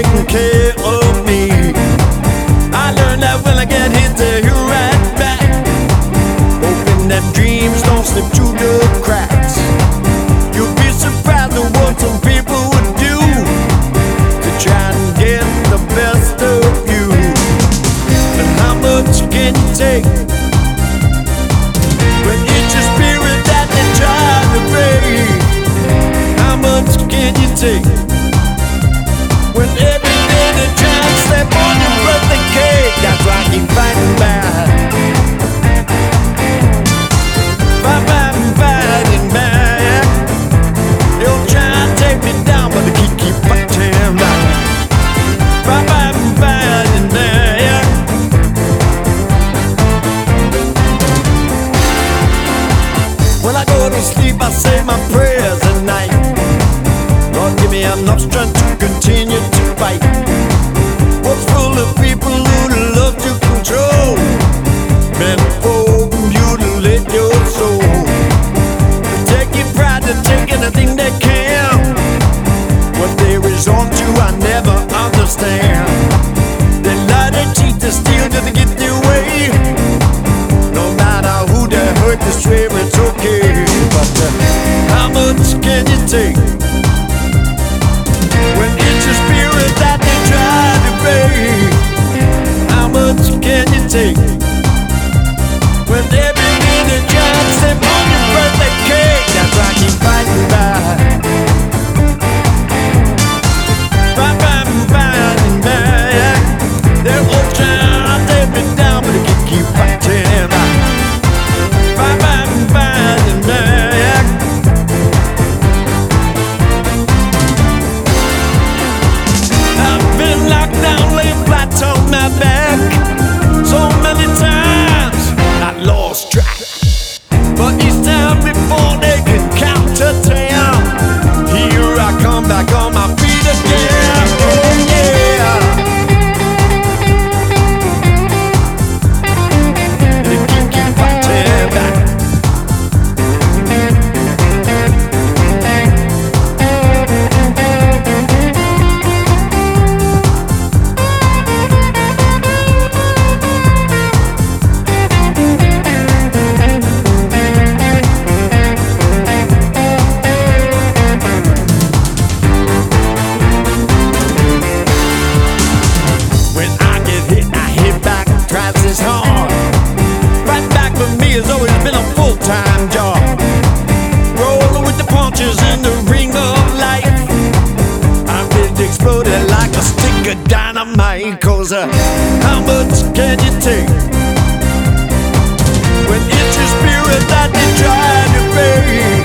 taking care of me. I learned that when I get hit, they're right back, hoping that dreams don't slip through the cracks. You'll be surprised at what some people would do to try and get the best of you. But how much can you take when it's your spirit that they try to break? How much can you take when every day they try to step on your birthday cake? That's why I keep fighting back, fighting back. They'll try and take me down, but they keep fighting back, fighting back. When I go to sleep, I say my prayers at night. Lord, give me enough strength to continue to fight. What's full of people who love to control, meant for you to let your soul take your pride to take anything they can. What they resort to, I never understand. They lie, they cheat, they steal just to get their way. No matter who they hurt, they swear it's okay. But how much can you take when it's your spirit that they try to break? How much can you take when every day they try to step on your birthday cake? That's why I keep fighting back, fighting back. They're all trying to take me down, but they keep fighting back, fighting back. I've been locked down, laid flat on my back so many times I lost track. But each time before they can count to 10, here I come back on my feet again. Oh yeah. They keep fighting back. When I get hit, I hit back twice as hard. Fight back for me has always been a full-time job. Rolling with the punches in the ring of life. I've been exploded like a stick of dynamite. 'Cause how much can you take when it's your spirit that they try to break?